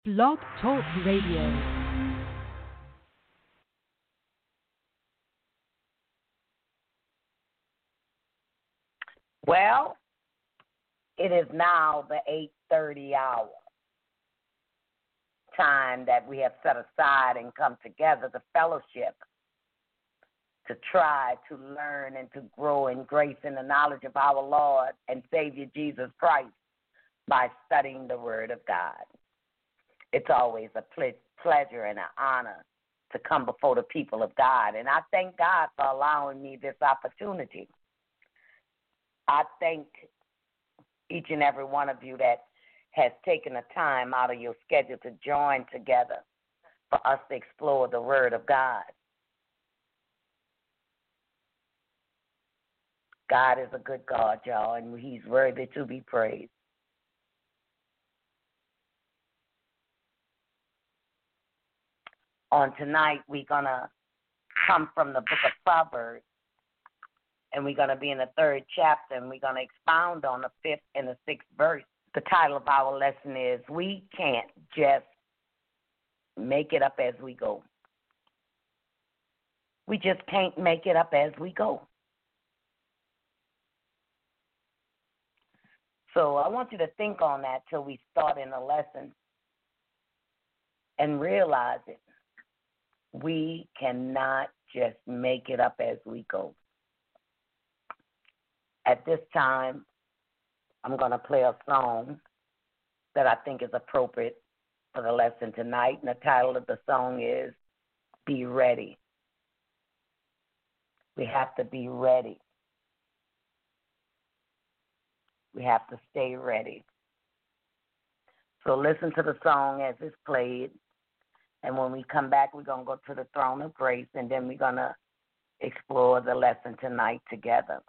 Blog Talk Radio. Well, it is now the 8:30 hour, time that we have set aside and come together to fellowship, to try to learn and to grow in grace and the knowledge of our Lord and Savior Jesus Christ by studying the Word of God. It's always a pleasure and an honor to come before the people of God, and I thank God for allowing me this opportunity. I thank each and every one of you that has taken the time out of your schedule to join together for us to explore the Word of God. God is a good God, y'all, and He's worthy to be praised. On tonight, we're going to come from the book of Proverbs, and we're going to be in the 3rd chapter, and we're going to expound on the 5th and the 6th verse. The title of our lesson is, We Can't Just Make It Up As We Go. We just can't make it up as we go. So I want you to think on that till we start in the lesson and realize it. We cannot just make it up as we go. At this time, I'm going to play a song that I think is appropriate for the lesson tonight. And the title of the song is Be Ready. We have to be ready. We have to stay ready. So listen to the song as it's played. And when we come back, we're going to go to the throne of grace, and then we're going to explore the lesson tonight together.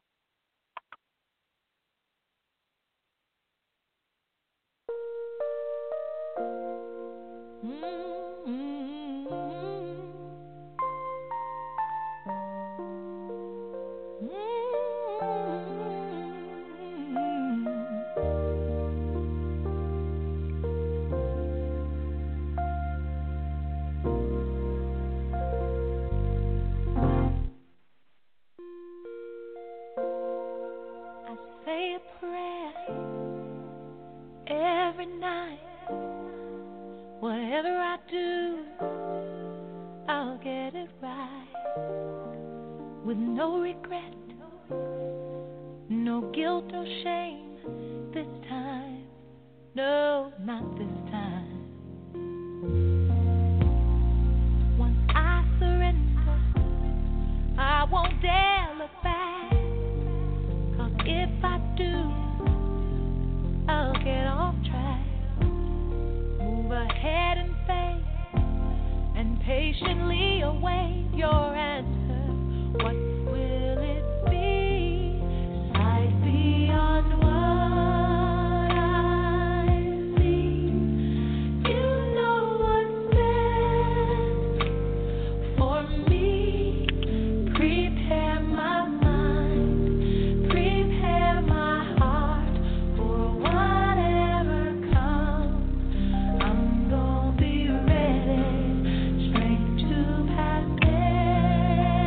Be ready, strength to pass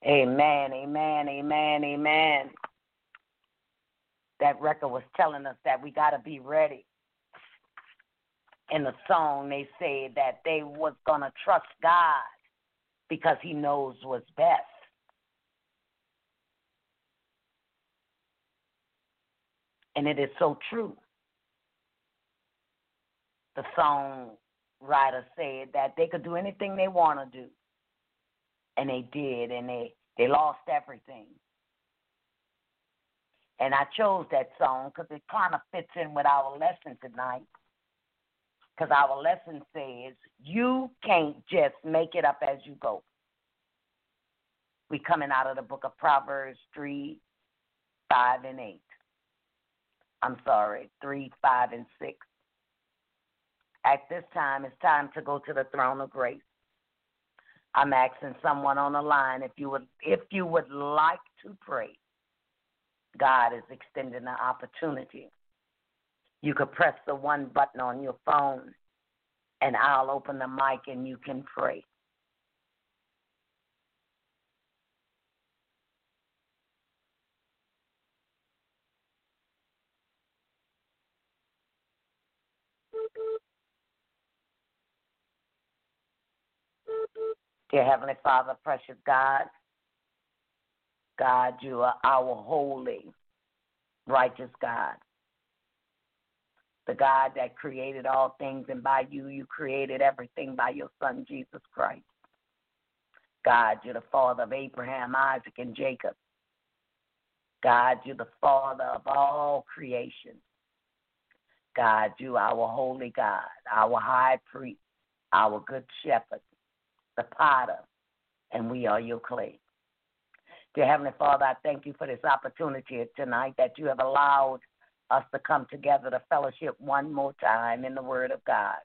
Amen, amen, amen, amen. That record was telling us that we got to be ready. In the song, they said that they was going to trust God because he knows what's best. And it is so true. The songwriter said that they could do anything they want to do. And they did, and they lost everything. And I chose that song because it kind of fits in with our lesson tonight. Because our lesson says, you can't just make it up as you go. We're coming out of the book of Proverbs 3, 5, and 8. I'm sorry, 3, 5, and 6. At this time, it's time to go to the throne of grace. I'm asking someone on the line if you would like to pray. God is extending the opportunity. You could press the one button on your phone, and I'll open the mic and you can pray. Dear Heavenly Father, precious God, God, you are our holy, righteous God. The God that created all things, and by you, you created everything by your Son, Jesus Christ. God, you're the Father of Abraham, Isaac, and Jacob. God, you're the Father of all creation. God, you are our holy God, our high priest, our good shepherd, the potter, and we are your clay. Dear Heavenly Father, I thank you for this opportunity tonight that you have allowed us to come together to fellowship one more time in the Word of God.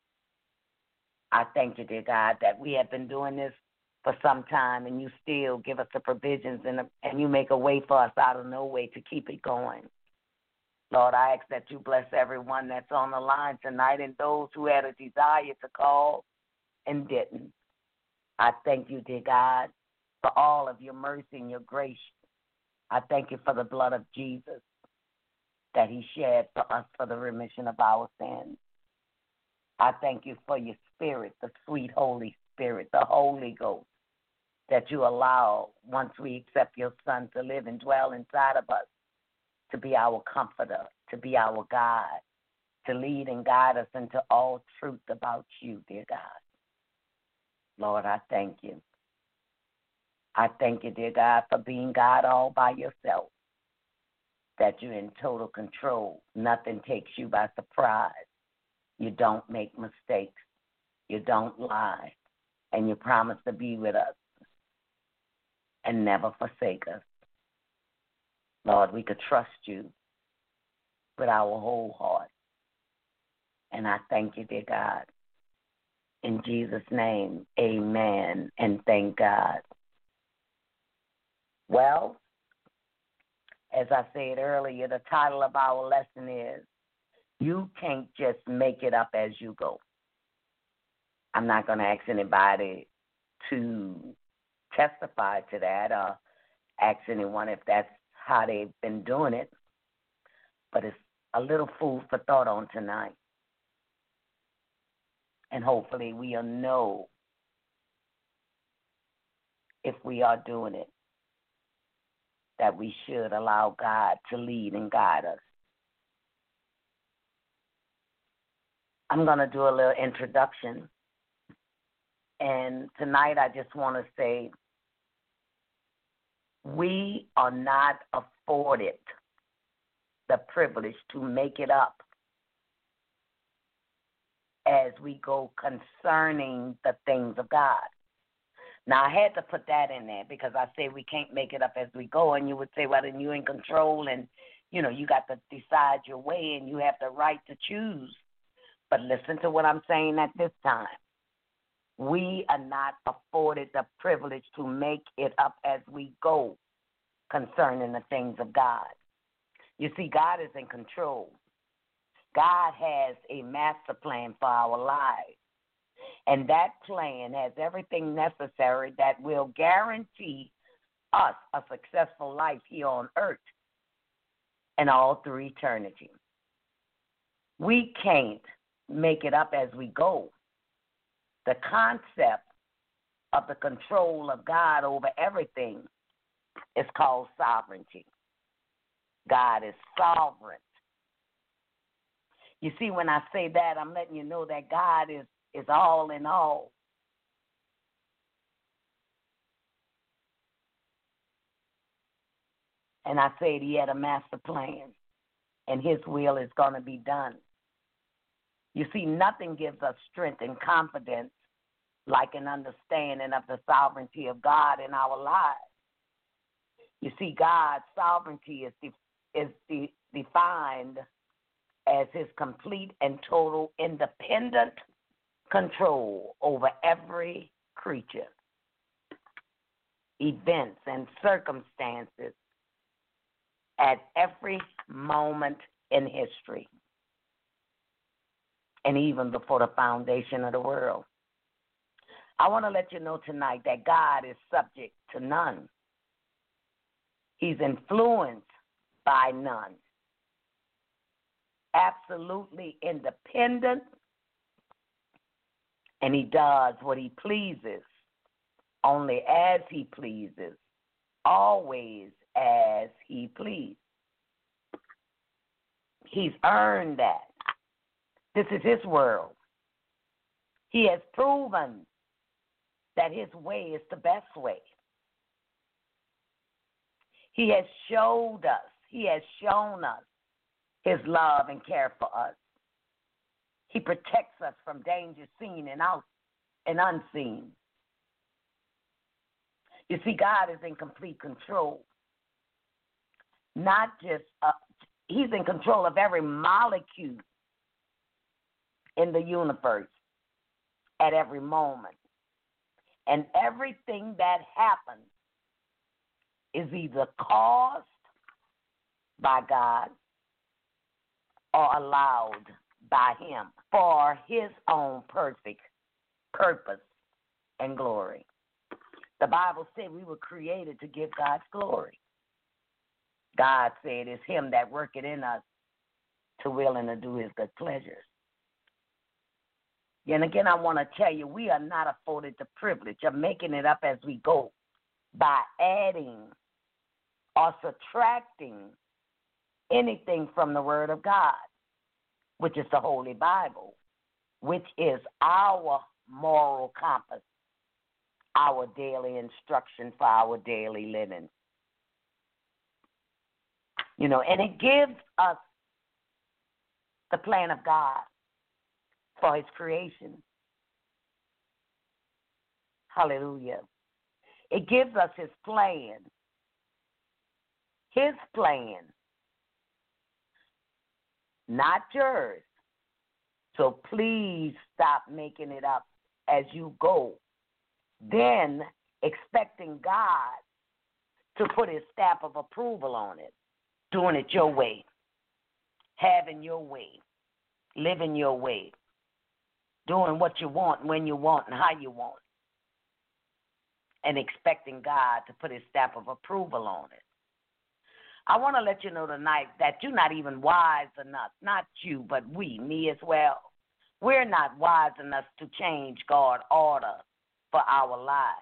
I thank you, dear God, that we have been doing this for some time, and you still give us the provisions and you make a way for us out of no way to keep it going. Lord, I ask that you bless everyone that's on the line tonight and those who had a desire to call and didn't. I thank you, dear God, for all of your mercy and your grace. I thank you for the blood of Jesus that he shed for us for the remission of our sins. I thank you for your Spirit, the sweet Holy Spirit, the Holy Ghost, that you allow, once we accept your Son, to live and dwell inside of us, to be our comforter, to be our guide, to lead and guide us into all truth about you, dear God. Lord, I thank you. I thank you, dear God, for being God all by yourself, that you're in total control. Nothing takes you by surprise. You don't make mistakes. You don't lie. And you promise to be with us and never forsake us. Lord, we could trust you with our whole heart. And I thank you, dear God. In Jesus' name, amen, and thank God. Well, as I said earlier, the title of our lesson is, You Can't Just Make It Up As You Go. I'm not going to ask anybody to testify to that or ask anyone if that's how they've been doing it, but it's a little food for thought on tonight. And hopefully we'll know if we are doing it, that we should allow God to lead and guide us. I'm going to do a little introduction. And tonight I just want to say, we are not afforded the privilege to make it up as we go concerning the things of God. Now, I had to put that in there because I say we can't make it up as we go, and you would say, well, then you're in control and, you know, you got to decide your way and you have the right to choose. But listen to what I'm saying at this time. We are not afforded the privilege to make it up as we go concerning the things of God. You see, God is in control. God has a master plan for our lives. And that plan has everything necessary that will guarantee us a successful life here on earth and all through eternity. We can't make it up as we go. The concept of the control of God over everything is called sovereignty. God is sovereign. You see, when I say that, I'm letting you know that God is all in all. And I said he had a master plan, and his will is going to be done. You see, nothing gives us strength and confidence like an understanding of the sovereignty of God in our lives. You see, God's sovereignty is defined as his complete and total independent control over every creature, events, and circumstances at every moment in history, and even before the foundation of the world. I want to let you know tonight that God is subject to none. He's influenced by none. Absolutely independent, and he does what he pleases, only as he pleases, always as he pleases. He's earned that. This is his world. He has proven that his way is the best way. He has shown us his love and care for us. He protects us from danger seen and out and unseen. You see, God is in complete control. He's in control of every molecule in the universe at every moment. And everything that happens is either caused by God or allowed by him for his own perfect purpose and glory. The Bible said we were created to give God's glory. God said it's him that worketh in us to will and to do his good pleasures. And again, I want to tell you, we are not afforded the privilege of making it up as we go by adding or subtracting anything from the Word of God, which is the Holy Bible, which is our moral compass, our daily instruction for our daily living. And it gives us the plan of God for his creation. Hallelujah. It gives us his plan. His plan, not yours. So please stop making it up as you go. Then expecting God to put his stamp of approval on it. Doing it your way. Having your way. Living your way. Doing what you want, when you want, and how you want. And expecting God to put his stamp of approval on it. I want to let you know tonight that you're not even wise enough, not you, but me as well. We're not wise enough to change God's order for our lives.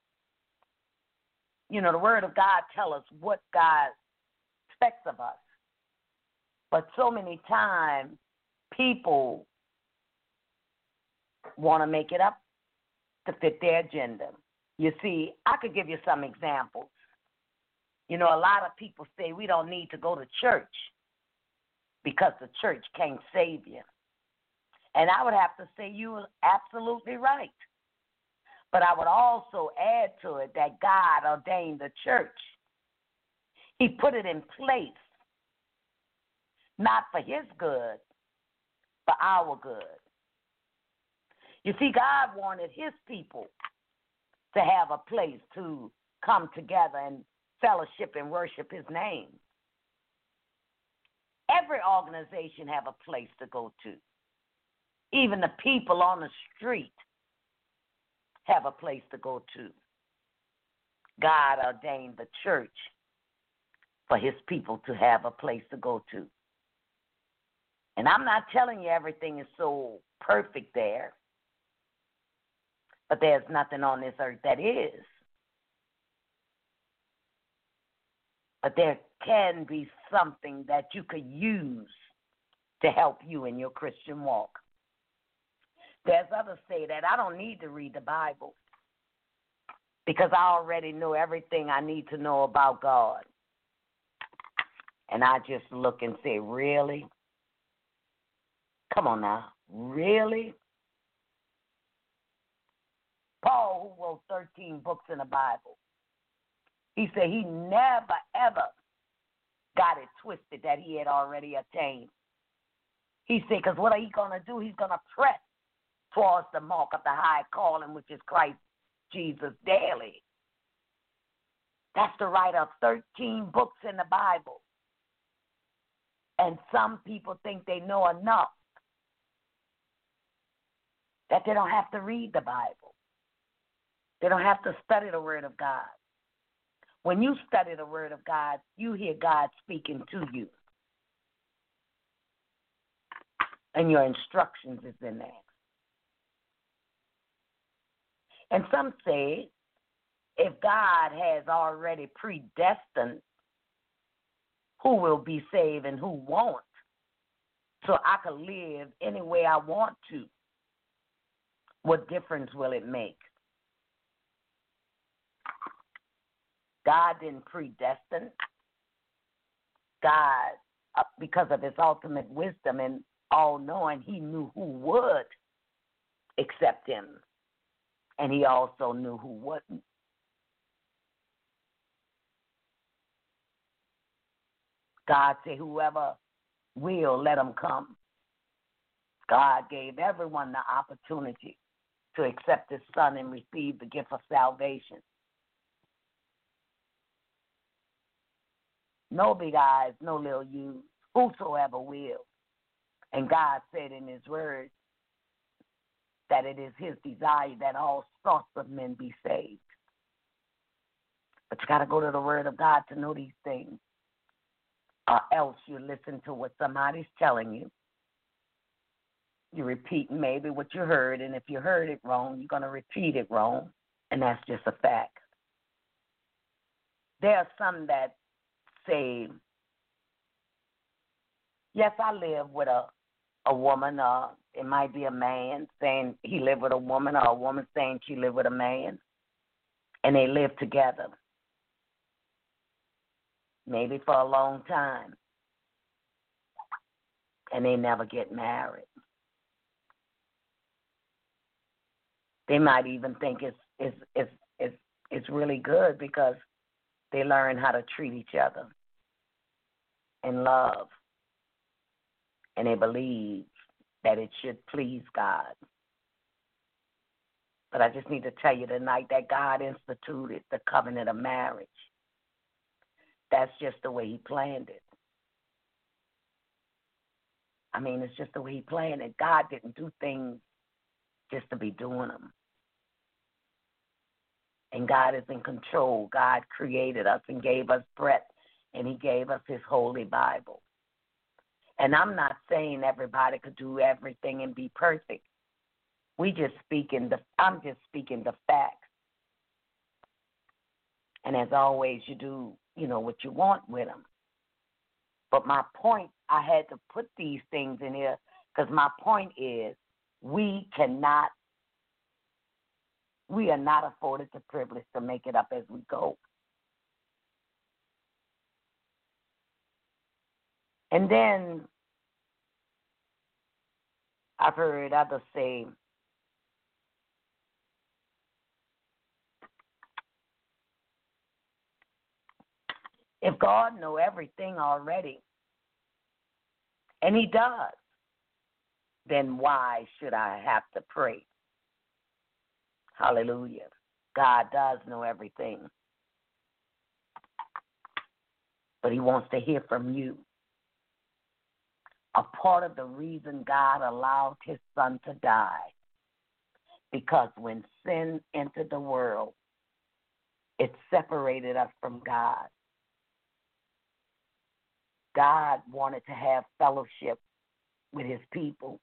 The Word of God tells us what God expects of us. But so many times, people want to make it up to fit their agenda. You see, I could give you some examples. A lot of people say we don't need to go to church because the church can't save you. And I would have to say you're absolutely right. But I would also add to it that God ordained the church. He put it in place, not for his good, for our good. You see, God wanted his people to have a place to come together and fellowship and worship his name. Every organization have a place to go to. Even the people on the street have a place to go to. God ordained the church for his people to have a place to go to. And I'm not telling you everything is so perfect there, but there's nothing on this earth that is. But there can be something that you could use to help you in your Christian walk. There's others say that I don't need to read the Bible because I already know everything I need to know about God. And I just look and say, really? Come on now, really? Paul, who wrote 13 books in the Bible, he said he never, ever got it twisted that he had already attained. He said, because what are he going to do? He's going to press towards the mark of the high calling, which is Christ Jesus daily. That's the writer of 13 books in the Bible. And some people think they know enough that they don't have to read the Bible. They don't have to study the Word of God. When you study the Word of God, you hear God speaking to you. And your instructions is in there. And some say, if God has already predestined who will be saved and who won't, so I can live any way I want to, what difference will it make? God didn't predestine. God, because of his ultimate wisdom and all-knowing, he knew who would accept him. And he also knew who wouldn't. God said, whoever will, let them come. God gave everyone the opportunity to accept his son and receive the gift of salvation. No big eyes, no little U's, whosoever will. And God said in his word that it is his desire that all sorts of men be saved. But you got to go to the word of God to know these things, or else you listen to what somebody's telling you. You repeat maybe what you heard, and if you heard it wrong, you're going to repeat it wrong, and that's just a fact. There are some that say, yes, I live with a woman, it might be a man saying he lived with a woman, or a woman saying she lived with a man, and they live together, maybe for a long time, and they never get married. They might even think it's really good because they learn how to treat each other and love, and they believe that it should please God. But I just need to tell you tonight that God instituted the covenant of marriage. That's just the way he planned it. I mean, it's just the way he planned it. God didn't do things just to be doing them. And God is in control. God created us and gave us breath, and he gave us his holy Bible. And I'm not saying everybody could do everything and be perfect. I'm just speaking the facts. And as always, you do, what you want with them. But my point, I had to put these things in here because my point is we are not afforded the privilege to make it up as we go. And then I've heard others say, if God knows everything already, and he does, then why should I have to pray? Hallelujah. God does know everything. But he wants to hear from you. A part of the reason God allowed his son to die, because when sin entered the world, It separated us from God. God wanted to have fellowship with his people.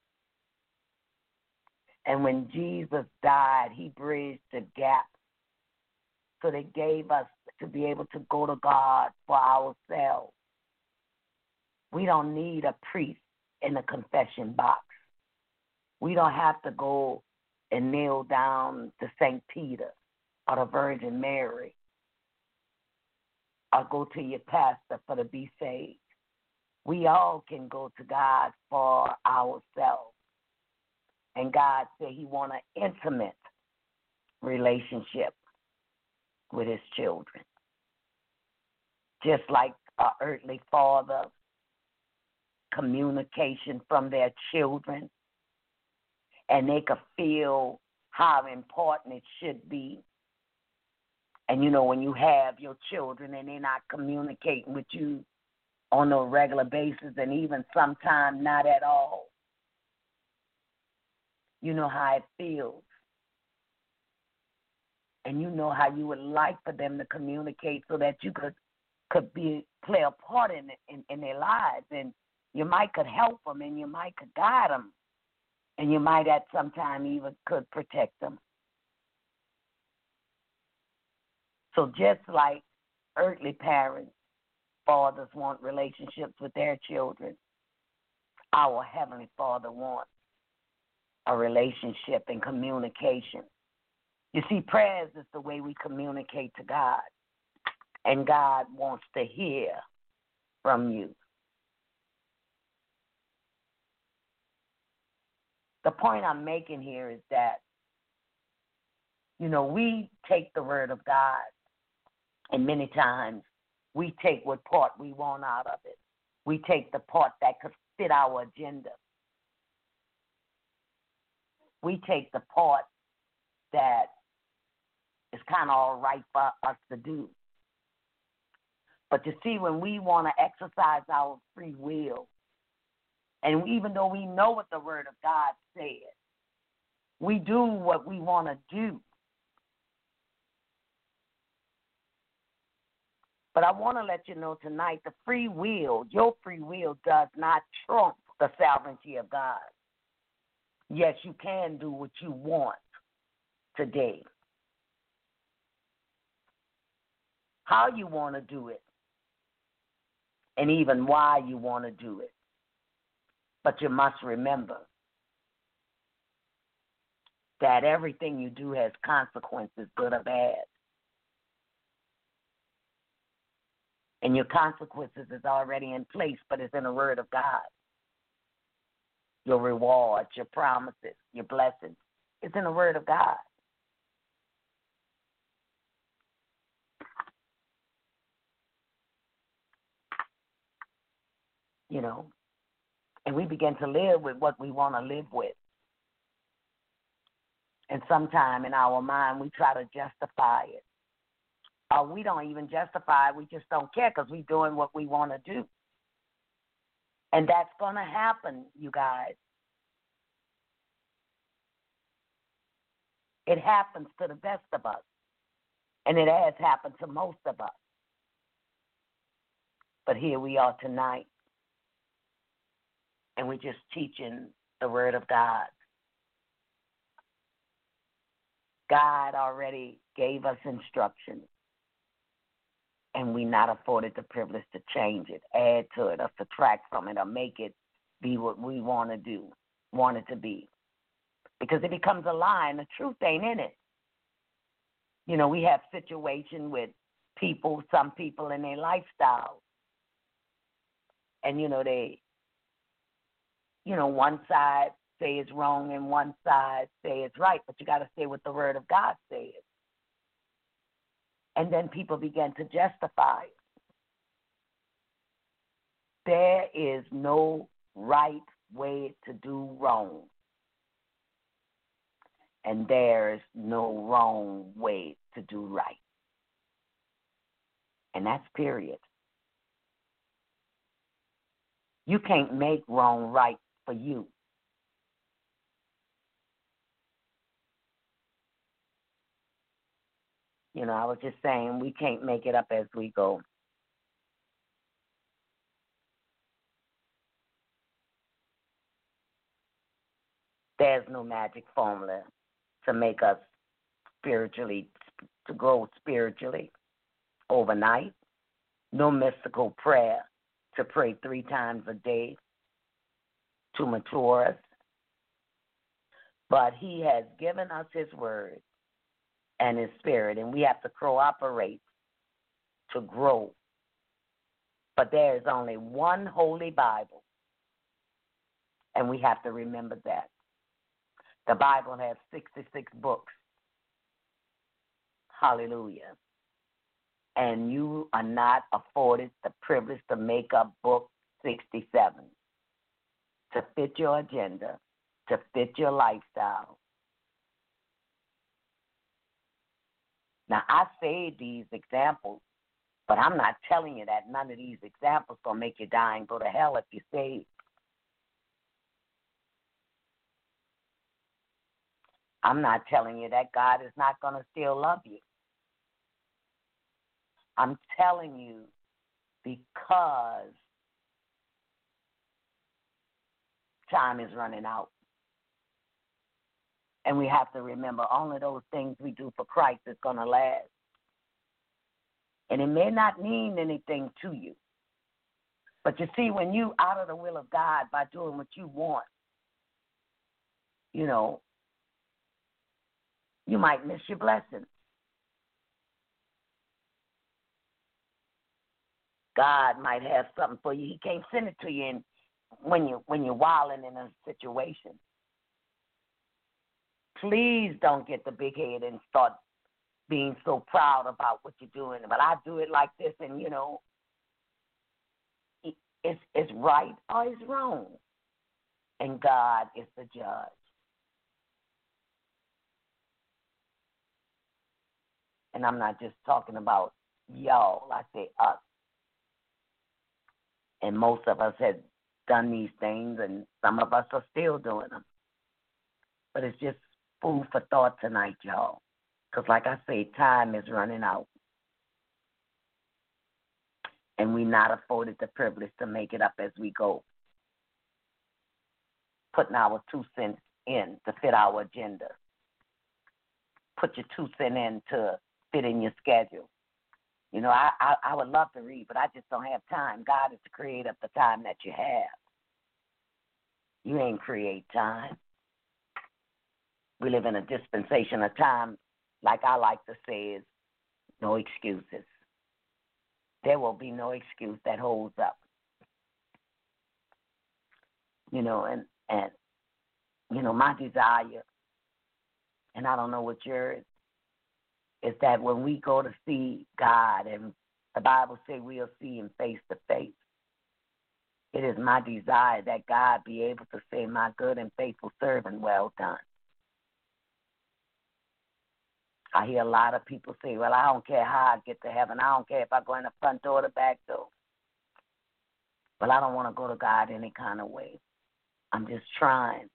And when Jesus died, he bridged the gap. So they gave us to be able to go to God for ourselves. We don't need a priest in the confession box. We don't have to go and kneel down to St. Peter or the Virgin Mary or go to your pastor for to be saved. We all can go to God for ourselves. And God said he wants an intimate relationship with his children. Just like an earthly father, communication from their children, and they could feel how important it should be. And, you know, when you have your children and they're not communicating with you on a regular basis and even sometimes not at all, you know how it feels. And you know how you would like for them to communicate so that you could play a part in their lives. And you might could help them and you might could guide them. And you might at some time even could protect them. So just like earthly parents, fathers want relationships with their children, our Heavenly Father wants a relationship and communication. You see, prayers is the way we communicate to God, and God wants to hear from you. The point I'm making here is that, you know, we take the word of God, and many times we take what part we want out of it. We take the part that could fit our agenda. We take the part that is kind of all right for us to do. But you see, when we want to exercise our free will, and even though we know what the Word of God says, we do what we want to do. But I want to let you know tonight, the free will, your free will does not trump the sovereignty of God. Yes, you can do what you want today. How you want to do it, and even why you want to do it. But you must remember that everything you do has consequences, good or bad. And your consequences is already in place, but it's in the Word of God. Your rewards, your promises, your blessings, it's in the Word of God. You know, and we begin to live with what we want to live with. And sometime in our mind, we try to justify it. Or we don't even justify it. We just don't care because we're doing what we want to do. And that's going to happen, you guys. It happens to the best of us. And it has happened to most of us. But here we are tonight. And we're just teaching the Word of God. God already gave us instructions. And we not afforded the privilege to change it, add to it, or subtract from it, or make it be what we want to do, want it to be. Because it becomes a lie, and the truth ain't in it. You know, we have situations with people, some people in their lifestyle. And, you know, one side say it's wrong and one side say it's right, but you got to say what the Word of God says. And then people begin to justify it. There is no right way to do wrong. And there is no wrong way to do right. And that's period. You can't make wrong right for you. I was just saying we can't make it up as we go. There's no magic formula to make us spiritually, to grow spiritually overnight. No mystical prayer to pray 3 times a day to mature us. But he has given us his word and his spirit, and we have to cooperate to grow. But there is only one holy Bible, and we have to remember that. The Bible has 66 books. Hallelujah. And you are not afforded the privilege to make up book 67 to fit your agenda, to fit your lifestyle. Now, I say these examples, but I'm not telling you that none of these examples going to make you die and go to hell if you saved. I'm not telling you that God is not going to still love you. I'm telling you because time is running out. And we have to remember only those things we do for Christ is going to last. And it may not mean anything to you. But you see, when you out of the will of God by doing what you want, you might miss your blessings. God might have something for you. He can't send it to you when you're wilding in a situation. Please don't get the big head and start being so proud about what you're doing. But I do it like this, and it's right or it's wrong, and God is the judge. And I'm not just talking about y'all. I say us. And most of us have done these things, and some of us are still doing them. But it's just food for thought tonight, y'all. Because like I say, time is running out. And we're not afforded the privilege to make it up as we go. Putting our 2 cents in to fit our agenda. Put your 2 cents in to fit in your schedule. I would love to read, but I just don't have time. God is the creator of the time that you have. You ain't create time. We live in a dispensation of time, like I like to say, is no excuses. There will be no excuse that holds up. My desire, and I don't know what yours is that when we go to see God, and the Bible says we'll see him face to face, it is my desire that God be able to say, my good and faithful servant, well done. I hear a lot of people say, well, I don't care how I get to heaven. I don't care if I go in the front door or the back door. Well, I don't want to go to God any kind of way. I'm just trying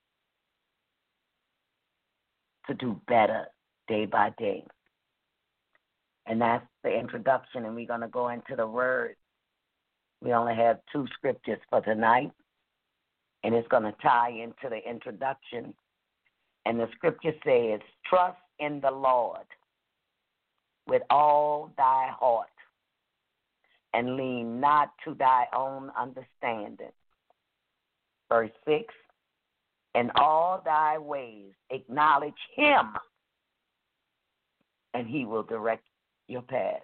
to do better day by day. And that's the introduction, and we're going to go into the word. We only have 2 scriptures for tonight, and it's going to tie into the introduction. And the scripture says, trust in the Lord with all thy heart, and lean not to thy own understanding. Verse 6, in all thy ways acknowledge him, and he will direct your path.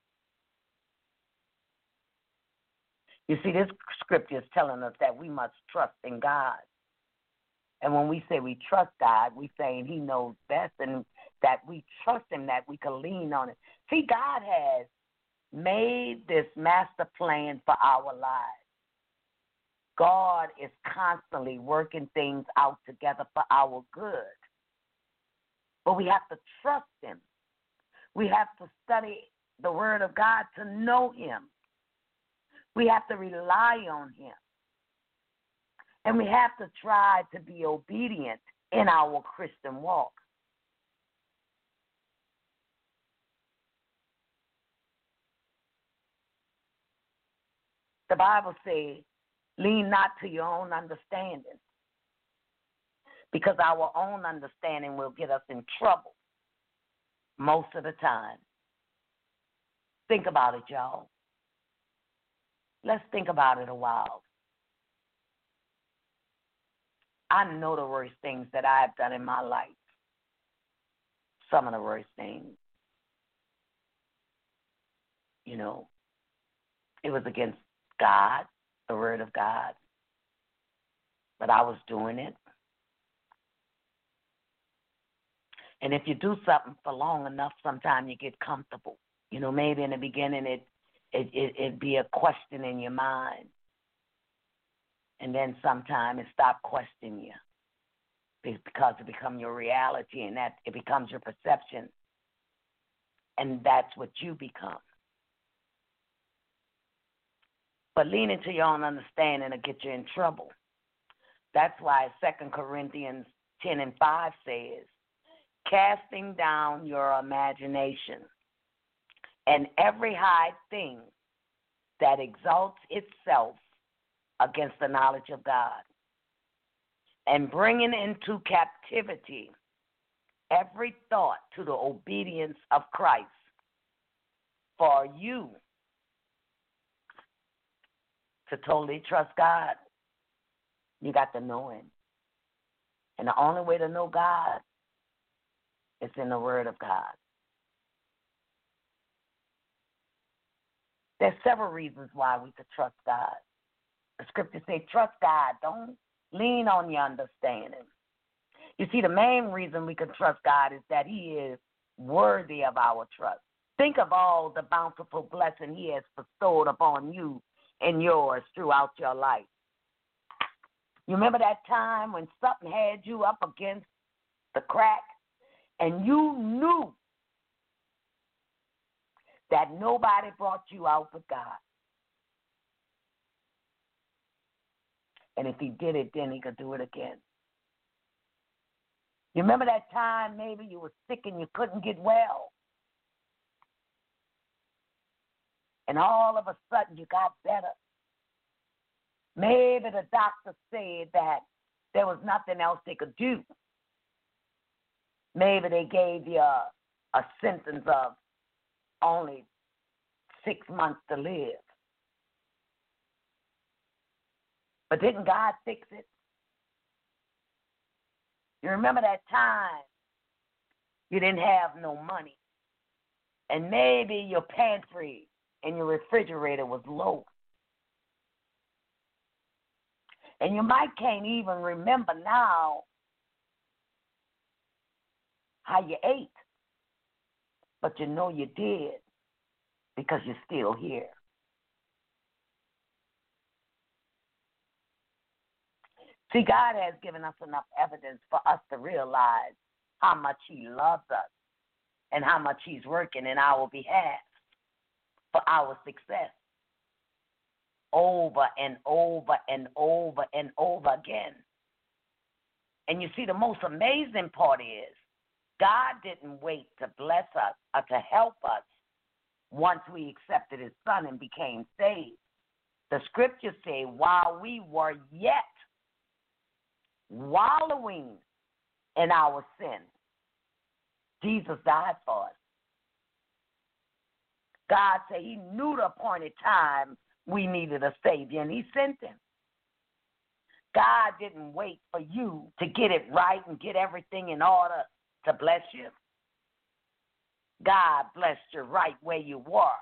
You see, this scripture is telling us that we must trust in God. And when we say we trust God, we're saying he knows best, and that we trust him, that we can lean on it. See, God has made this master plan for our lives. God is constantly working things out together for our good. But we have to trust him. We have to study the word of God to know him. We have to rely on him. And we have to try to be obedient in our Christian walk. The Bible says, lean not to your own understanding, because our own understanding will get us in trouble most of the time. Think about it, y'all. Let's think about it a while. I know the worst things that I've done in my life. Some of the worst things. You know, it was against God, the word of God, but I was doing it. And if you do something for long enough, sometimes you get comfortable. You know, maybe in the beginning it'd be a question in your mind. And then sometimes it stop questioning you because it becomes your reality, and that it becomes your perception. And that's what you become. But leaning to your own understanding will get you in trouble. That's why 2 Corinthians 10:5 says, casting down your imagination and every high thing that exalts itself against the knowledge of God, and bringing into captivity every thought to the obedience of Christ. For you to totally trust God, you got to know Him. And the only way to know God is in the Word of God. There's several reasons why we could trust God. The scriptures say, trust God. Don't lean on your understanding. You see, the main reason we can trust God is that He is worthy of our trust. Think of all the bountiful blessing He has bestowed upon you and yours throughout your life. You remember that time when something had you up against the crack and you knew that nobody brought you out but God? And if He did it, then He could do it again. You remember that time maybe you were sick and you couldn't get well? And all of a sudden you got better. Maybe the doctor said that there was nothing else they could do. Maybe they gave you a sentence of only 6 months to live. But didn't God fix it? You remember that time you didn't have no money, and maybe your pantry and your refrigerator was low. And you might can't even remember now how you ate, but you know you did because you're still here. See, God has given us enough evidence for us to realize how much He loves us and how much He's working in our behalf for our success over and over and over and over again. And you see, the most amazing part is God didn't wait to bless us or to help us once we accepted His Son and became saved. The scriptures say, while we were yet wallowing in our sin, Jesus died for us. God said He knew the appointed time we needed a Savior, and He sent Him. God didn't wait for you to get it right and get everything in order to bless you. God blessed you right where you were,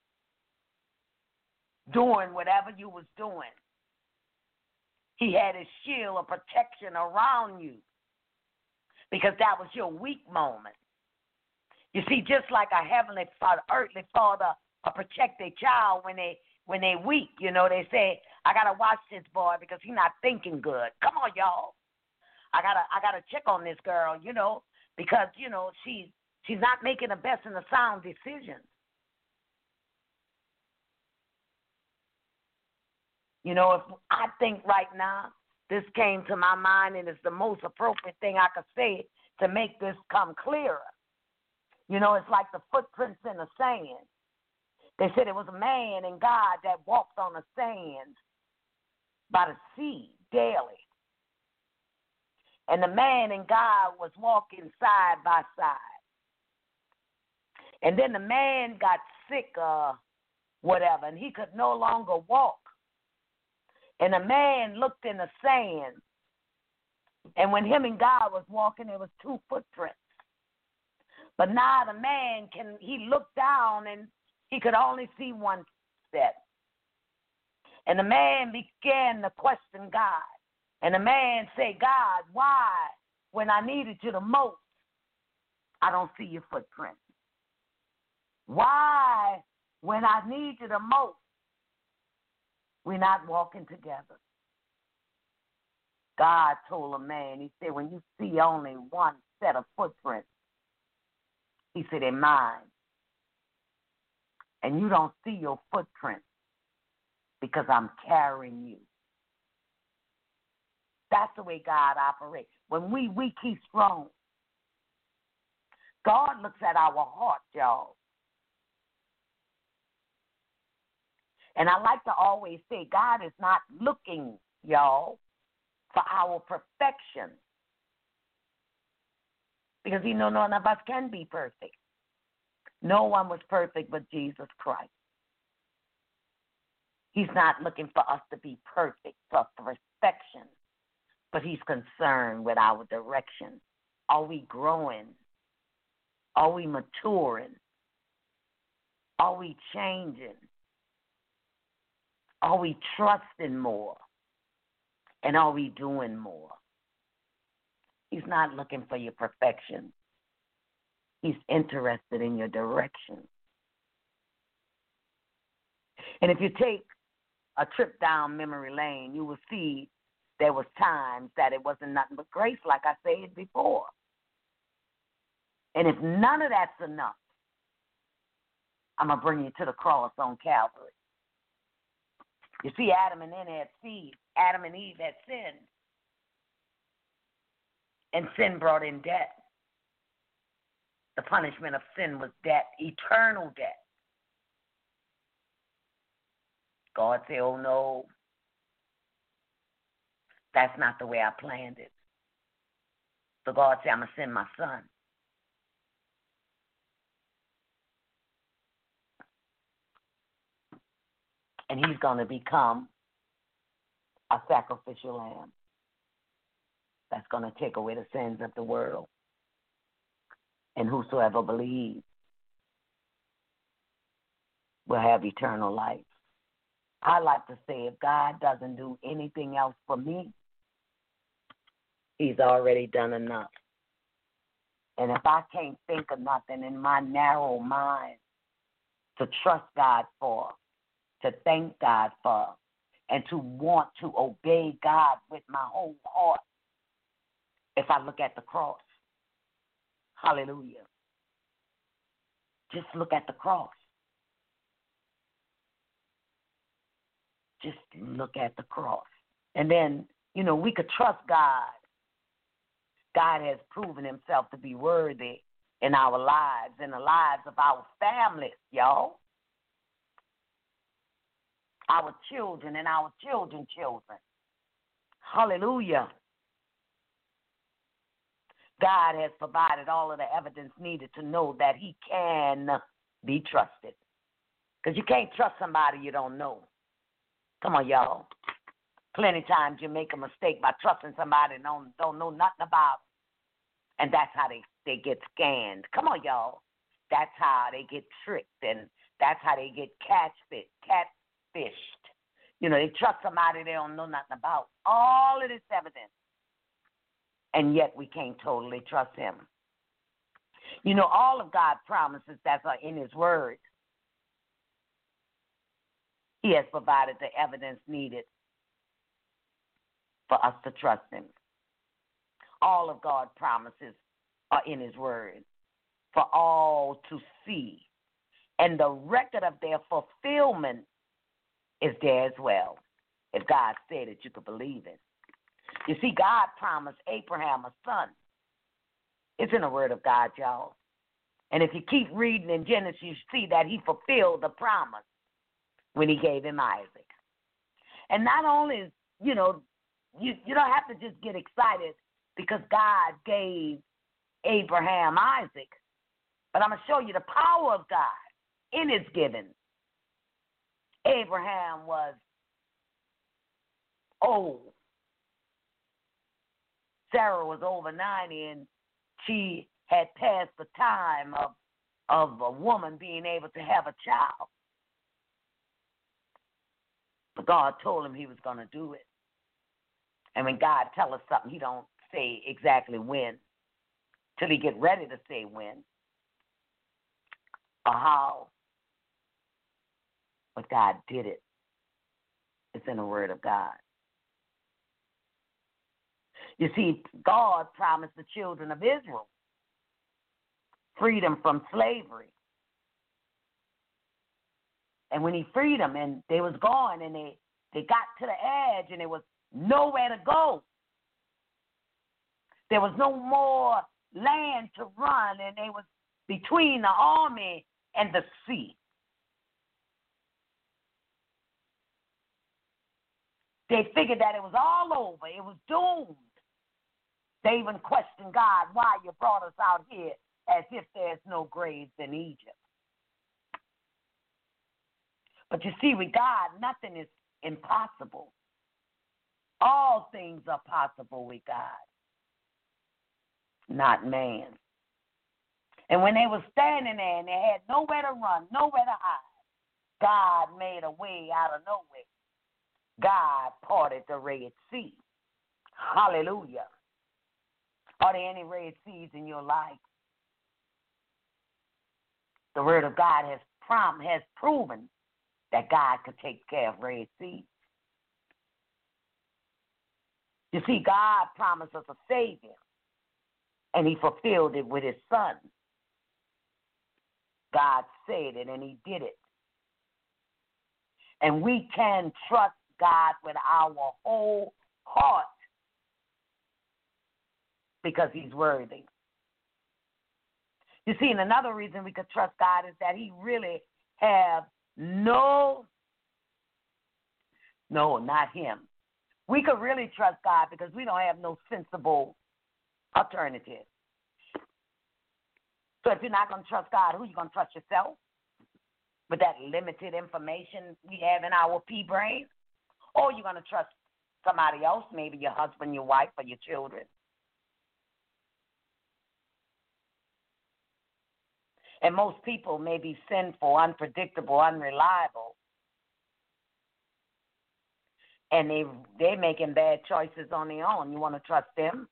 doing whatever you was doing. He had His shield of protection around you because that was your weak moment. You see, just like a heavenly father, earthly father, protect their child when they weak. You know, they say, I gotta watch this boy because he's not thinking good. Come on, y'all. I gotta check on this girl, you know, because, you know, she's not making the best and the sound decisions. You know, if I think right now, this came to my mind and it's the most appropriate thing I could say to make this come clearer. You know, it's like the footprints in the sand. They said it was a man in God that walked on the sand by the sea daily. And the man and God was walking side by side. And then the man got sick or whatever, and he could no longer walk. And the man looked in the sand, and when him and God was walking, there was 2 footprints. But now the man he looked down, and he could only see 1 step. And the man began to question God. And the man said, God, why, when I needed you the most, I don't see your footprint? Why, when I need you the most, we're not walking together? God told a man, he said, when you see only 1 set of footprints, he said, they're mine. And you don't see your footprint because I'm carrying you. That's the way God operates. When we weak, he's strong. God looks at our heart, y'all. And I like to always say, God is not looking, y'all, for our perfection. Because he knows none of us can be perfect. No one was perfect but Jesus Christ. He's not looking for us to be perfect, for perfection, but he's concerned with our direction. Are we growing? Are we maturing? Are we changing? Are we trusting more? And are we doing more? He's not looking for your perfection. He's interested in your direction. And if you take a trip down memory lane, you will see there was times that it wasn't nothing but grace, like I said before. And if none of that's enough, I'm going to bring you to the cross on Calvary. You see, Adam and Eve had sinned. And sin brought in death. The punishment of sin was death, eternal death. God said, oh no, that's not the way I planned it. So God said, I'm going to send my son. And he's going to become a sacrificial lamb that's going to take away the sins of the world. And whosoever believes will have eternal life. I like to say, if God doesn't do anything else for me, he's already done enough. And if I can't think of nothing in my narrow mind to trust God for, to thank God for, and to want to obey God with my whole heart, if I look at the cross, hallelujah. Just look at the cross. Just look at the cross. And then, we could trust God. God has proven himself to be worthy in our lives, in the lives of our families, y'all. Our children and our children's children. Hallelujah. God has provided all of the evidence needed to know that he can be trusted. Because you can't trust somebody you don't know. Come on, y'all. Plenty of times you make a mistake by trusting somebody and don't know nothing about. And that's how they get scanned. Come on, y'all. That's how they get tricked, and that's how they get catfished. They trust somebody they don't know nothing about. All of this evidence. And yet we can't totally trust him. All of God's promises that are in his word, he has provided the evidence needed for us to trust him. All of God's promises are in his word for all to see. And the record of their fulfillment is there as well. If God said it, you could believe it. You see, God promised Abraham a son. It's in the word of God, y'all. And if you keep reading in Genesis, you see that he fulfilled the promise when he gave him Isaac. And not only, you don't have to just get excited because God gave Abraham Isaac, but I'm going to show you the power of God in his giving. Abraham was old. Sarah was over 90, and she had passed the time of a woman being able to have a child. But God told him he was going to do it. And when God tells us something, he don't say exactly when, till he get ready to say when or how. But God did it. It's in the Word of God. You see, God promised the children of Israel freedom from slavery. And when he freed them, and they was gone, and they got to the edge, and there was nowhere to go. There was no more land to run, and they was between the army and the sea. They figured that it was all over. It was doomed. They even questioned God, why you brought us out here as if there's no graves in Egypt. But you see, with God, nothing is impossible. All things are possible with God, not man. And when they were standing there and they had nowhere to run, nowhere to hide, God made a way out of nowhere. God parted the Red Sea. Hallelujah. Are there any Red Seas in your life? The Word of God has proven that God could take care of Red Seas. You see, God promised us a Savior, and he fulfilled it with his Son. God said it, and he did it. And we can trust God with our whole heart because he's worthy. You see, and another reason we could trust God is that he really have not him. We could really trust God because we don't have no sensible alternative. So if you're not going to trust God, who are you going to trust, yourself? With that limited information we have in our pea brain? Or you're going to trust somebody else, maybe your husband, your wife, or your children? And most people may be sinful, unpredictable, unreliable. And they're making bad choices on their own. You want to trust them?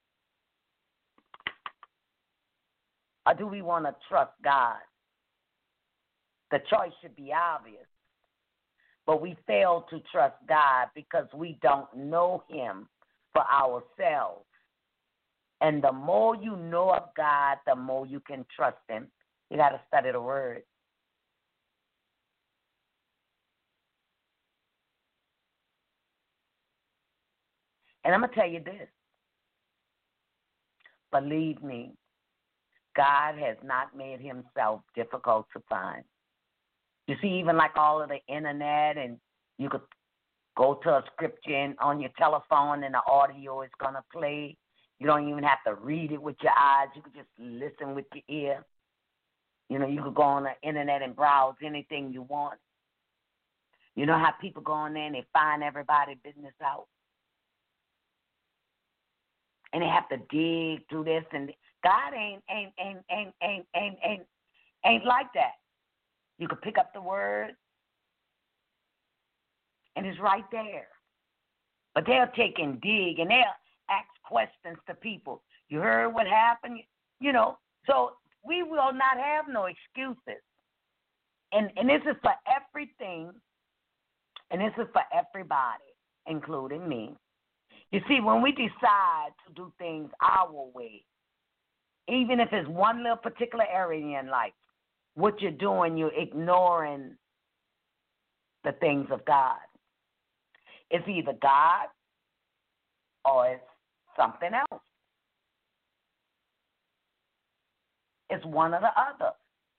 Or do we want to trust God? The choice should be obvious. But we fail to trust God because we don't know him for ourselves. And the more you know of God, the more you can trust him. You got to study the Word. And I'm going to tell you this. Believe me, God has not made himself difficult to find. You see, even like all of the internet, and you could go to a scripture on your telephone and the audio is going to play. You don't even have to read it with your eyes. You could just listen with your ear. You know, you could go on the internet and browse anything you want. You know how people go on there and they find everybody's business out? And they have to dig through this, and God ain't like that. You could pick up the Word, and it's right there. But they'll take and dig, and they'll ask questions to people. You heard what happened? You know, so we will not have no excuses. And this is for everything, and this is for everybody, including me. You see, when we decide to do things our way, even if it's one little particular area in life, what you're doing, you're ignoring the things of God. It's either God or it's something else. It's one or the other.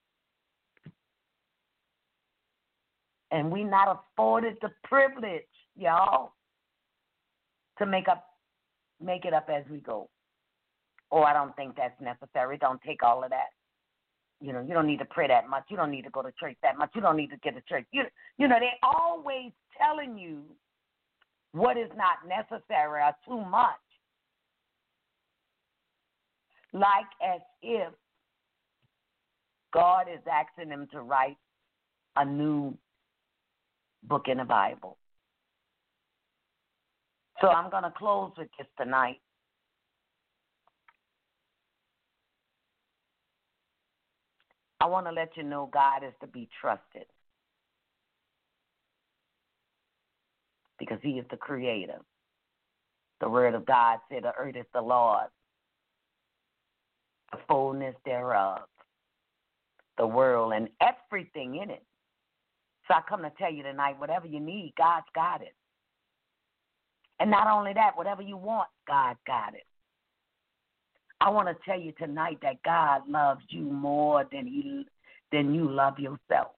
And we not afforded the privilege, y'all, to make it up as we go. Oh, I don't think that's necessary. Don't take all of that. You know, you don't need to pray that much. You don't need to go to church that much. You don't need to get to church. You know, they always telling you what is not necessary or too much. Like as if God is asking them to write a new book in the Bible. So I'm going to close with this tonight. I want to let you know God is to be trusted because he is the creator. The word of God said the earth is the Lord, the fullness thereof, the world and everything in it. So I come to tell you tonight, whatever you need, God's got it. And not only that, whatever you want, God's got it. I want to tell you tonight that God loves you more than you love yourself.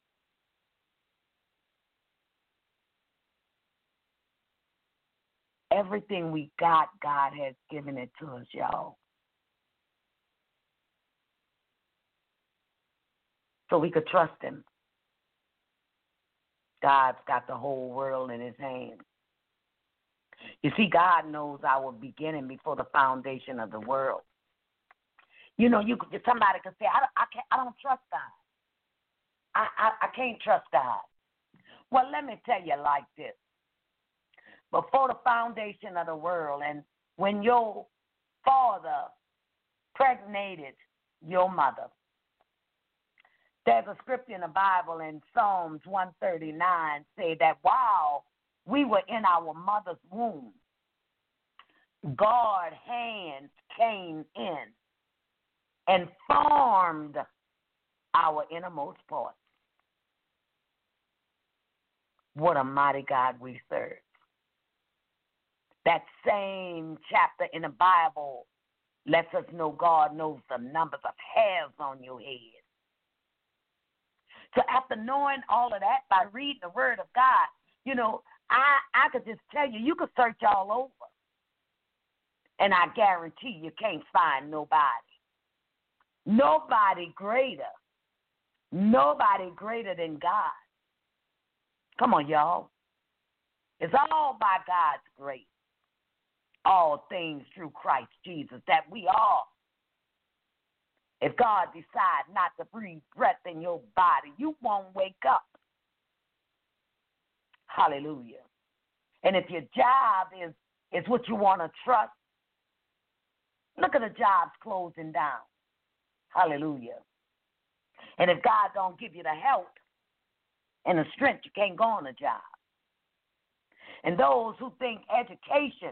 Everything we got, God has given it to us, y'all. So we could trust him. God's got the whole world in his hands. You see, God knows our beginning before the foundation of the world. You know, somebody could say, I don't trust God. I can't trust God. Well, let me tell you like this. Before the foundation of the world, and when your father pregnated your mother, there's a scripture in the Bible in Psalms 139 say that while we were in our mother's womb, God's hands came in and formed our innermost parts. What a mighty God we serve. That same chapter in the Bible lets us know God knows the numbers of hairs on your head. So after knowing all of that by reading the Word of God, you know, I could just tell you, you could search all over. And I guarantee you can't find nobody. Nobody greater. Nobody greater than God. Come on, y'all. It's all by God's grace. All things through Christ Jesus that we are. If God decides not to breathe breath in your body, you won't wake up. Hallelujah. And if your job is what you want to trust, look at the jobs closing down. Hallelujah. And if God don't give you the help and the strength, you can't go on a job. And those who think education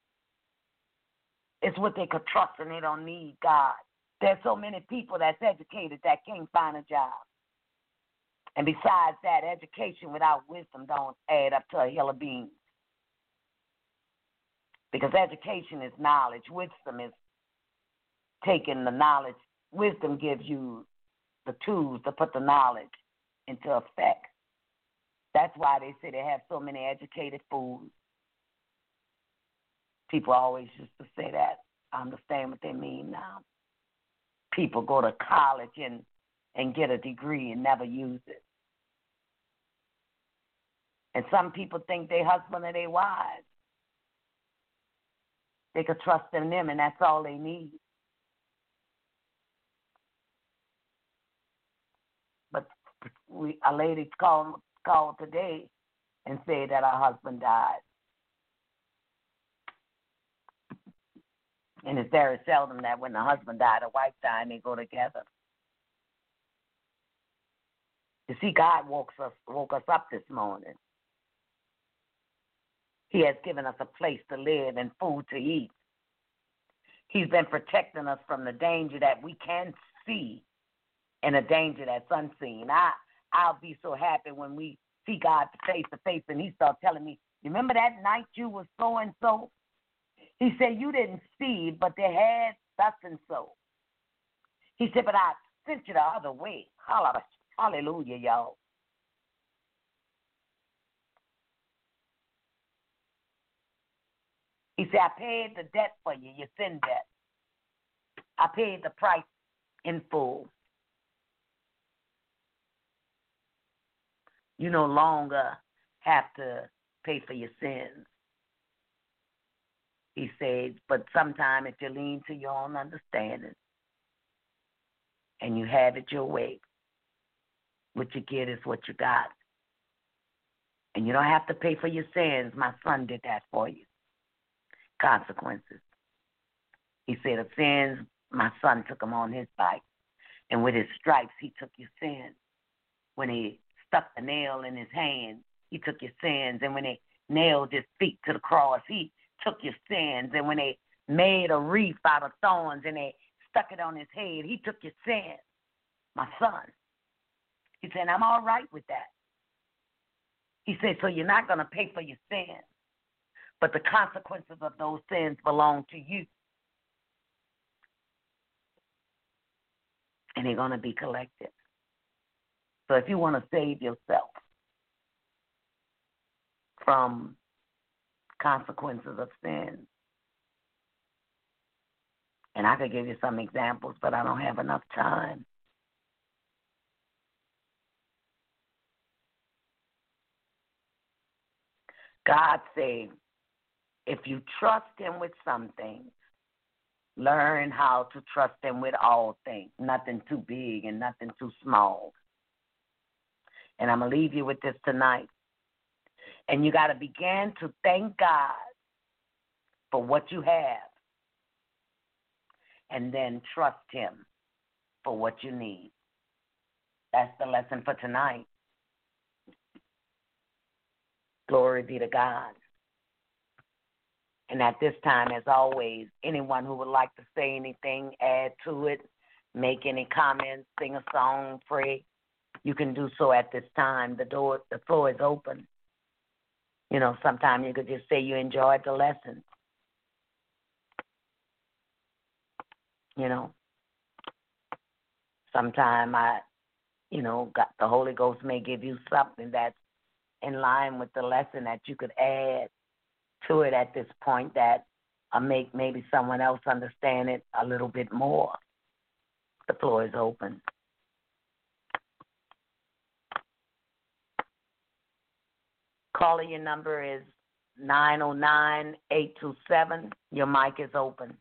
is what they could trust and they don't need God. There's so many people that's educated that can't find a job. And besides that, education without wisdom don't add up to a hill of beans. Because education is knowledge. Wisdom is taking the knowledge. Wisdom gives you the tools to put the knowledge into effect. That's why they say they have so many educated fools. People always used to say that. I understand what they mean now. People go to college and get a degree and never use it. And some people think they husband or they wives. They could trust in them, and that's all they need. But a lady called today and said that her husband died. And it's very seldom that when the husband died, the wife died, and they go together. You see, God woke us up this morning. He has given us a place to live and food to eat. He's been protecting us from the danger that we can see and the danger that's unseen. I'll be so happy when we see God face to face and he starts telling me, you remember that night you was so-and-so? He said, you didn't see, but they had thus and so. He said, but I sent you the other way. Hallelujah, y'all. He said, I paid the debt for you, your sin debt. I paid the price in full. You no longer have to pay for your sins. He said, but sometime if you lean to your own understanding and you have it your way, what you get is what you got. And you don't have to pay for your sins. My son did that for you. Consequences. He said, the sins, my son took them on his back. And with his stripes, he took your sins. When he stuck the nail in his hand, he took your sins. And when they nailed his feet to the cross, he took your sins. And when they made a wreath out of thorns and they stuck it on his head, he took your sins. My son. He said, I'm all right with that. He said, so you're not going to pay for your sins, but the consequences of those sins belong to you. And they're going to be collected. So if you want to save yourself from consequences of sin, and I could give you some examples, but I don't have enough time. God said, if you trust him with some things, learn how to trust him with all things. Nothing too big and nothing too small. And I'm going to leave you with this tonight. And you got to begin to thank God for what you have. And then trust him for what you need. That's the lesson for tonight. Glory be to God. And at this time, as always, anyone who would like to say anything, add to it, make any comments, sing a song, pray, you can do so at this time. The floor is open. You know, sometimes you could just say you enjoyed the lesson. You know, sometimes the Holy Ghost may give you something that's in line with the lesson that you could add to it at this point that make maybe someone else understand it a little bit more. The floor is open. Caller, your number is 909-827. Your mic is open.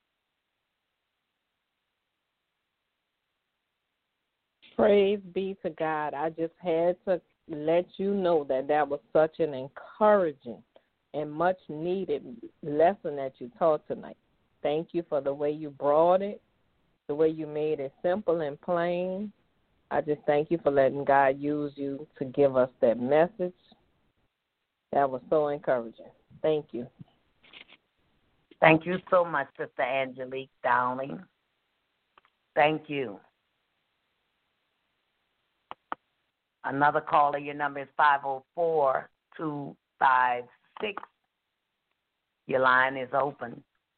Praise be to God. I just had to let you know that was such an encouraging and much needed lesson that you taught tonight. Thank you for the way you brought it, the way you made it simple and plain. I just thank you for letting God use you to give us that message. That was so encouraging. Thank you. Thank you so much, Sister Angelique Dowling. Thank you. Another caller, your number is 504-256. Your line is open.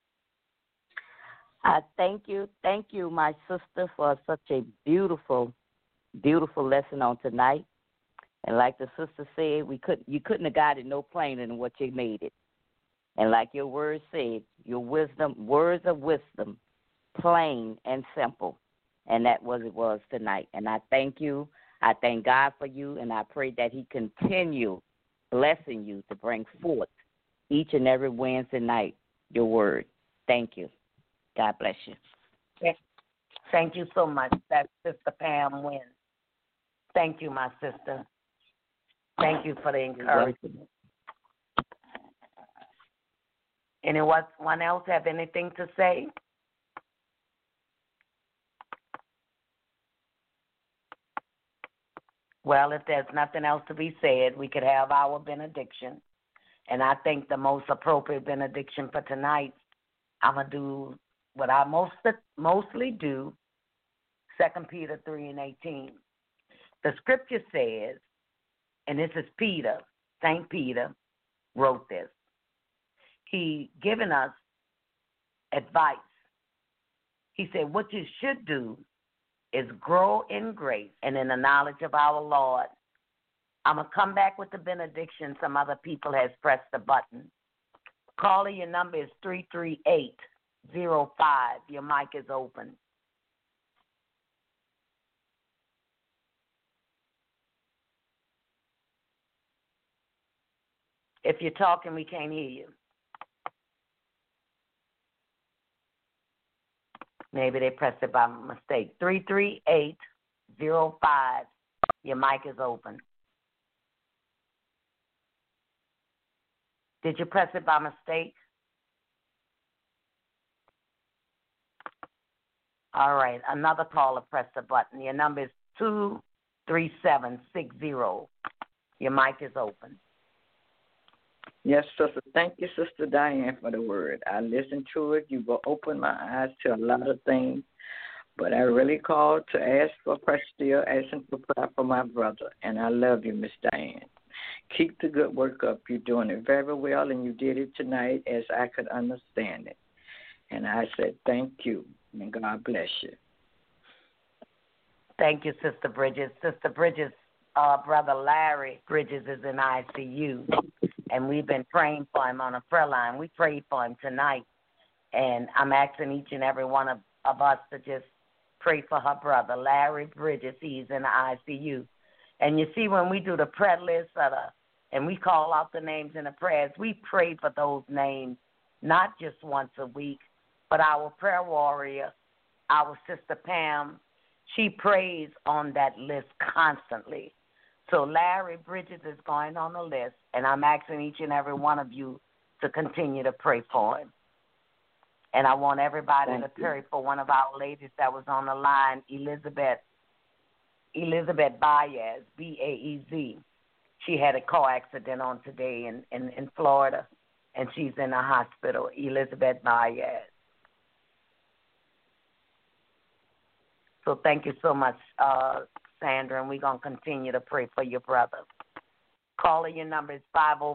Thank you, my sister, for such a beautiful, beautiful lesson on tonight. And like the sister said, you couldn't have got it no plainer than what you made it. And like your words said, your words of wisdom, plain and simple. And that was it was tonight. And I thank you. I thank God for you, and I pray that he continue blessing you to bring forth each and every Wednesday night your word. Thank you. God bless you. Thank you so much. That's Sister Pam Wynn. Thank you, my sister. Thank you for the encouragement. Anyone else have anything to say? Well, if there's nothing else to be said, we could have our benediction. And I think the most appropriate benediction for tonight, I'm going to do what I mostly do, 2 Peter 3:18. The scripture says, and this is Peter, St. Peter wrote this. He given us advice. He said, what you should do is grow in grace and in the knowledge of our Lord. I'm going to come back with the benediction. Some other people has pressed the button. Caller, your number is 33805. Your mic is open. If you're talking, we can't hear you. Maybe they pressed it by mistake. 33805. Your mic is open. Did you press it by mistake? All right. Another caller pressed the button. Your number is 23760. Your mic is open. Yes, sister. Thank you, Sister Diane, for the word. I listened to it. You will open my eyes to a lot of things. But I really called to ask for prayer, still asking for prayer for my brother. And I love you, Miss Diane. Keep the good work up. You're doing it very well, and you did it tonight as I could understand it. And I said thank you, and God bless you. Thank you, Sister Bridges. Sister Bridges' brother Larry Bridges is in ICU, and we've been praying for him on a prayer line. We prayed for him tonight, and I'm asking each and every one of us to just pray for her brother, Larry Bridges. He's in the ICU. And you see, when we do the prayer list and we call out the names in the prayers, we pray for those names not just once a week, but our prayer warrior, our Sister Pam, she prays on that list constantly. So Larry Bridges is going on the list, and I'm asking each and every one of you to continue to pray for him. And I want everybody to pray for one of our ladies that was on the line, Elizabeth Baez, B-A-E-Z. She had a car accident on today in Florida, and she's in the hospital, Elizabeth Baez. So thank you so much, Sandra, and we're going to continue to pray for your brother. Caller, your number is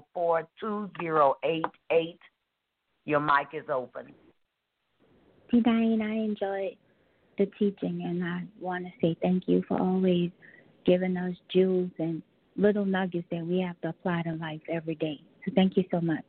504-2088. Your mic is open. Hey, Diane, I enjoyed the teaching, and I want to say thank you for always giving us jewels and little nuggets that we have to apply to life every day. So thank you so much.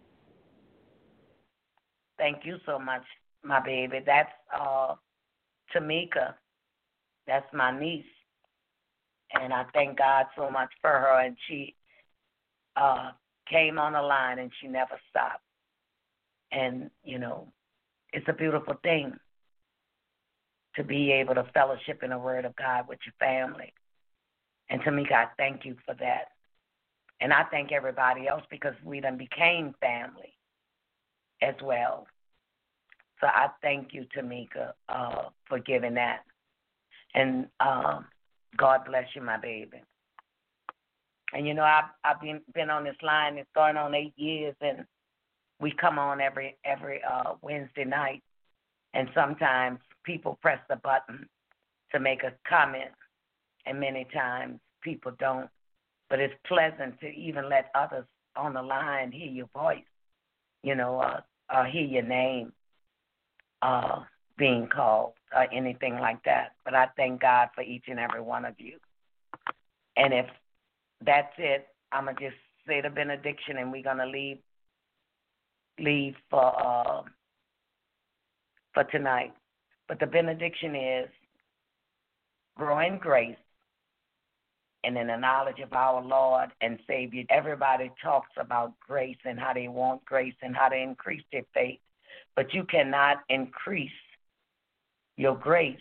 Thank you so much, my baby. That's Tamika. That's my niece. And I thank God so much for her. And she came on the line, and she never stopped. And, you know, it's a beautiful thing to be able to fellowship in the Word of God with your family. And Tamika, I thank you for that. And I thank everybody else because we done became family as well. So I thank you, Tamika, for giving that. And God bless you, my baby. And, you know, I've been on this line. It's going on 8 years, and we come on every Wednesday night. And sometimes people press the button to make a comment, and many times people don't. But it's pleasant to even let others on the line hear your voice, you know, hear your name being called or anything like that. But I thank God for each and every one of you. And if that's it, I'm going to just say the benediction, and we're going to leave for tonight. But the benediction is grow in grace and in the knowledge of our Lord and Savior. Everybody talks about grace and how they want grace and how to increase their faith. But you cannot increase your grace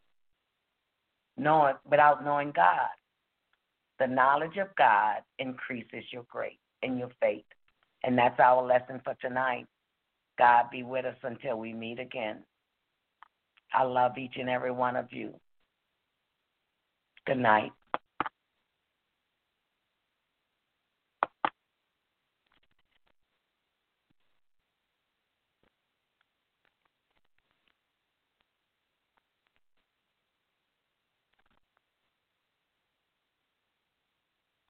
without knowing God. The knowledge of God increases your grace and your faith. And that's our lesson for tonight. God be with us until we meet again. I love each and every one of you. Good night.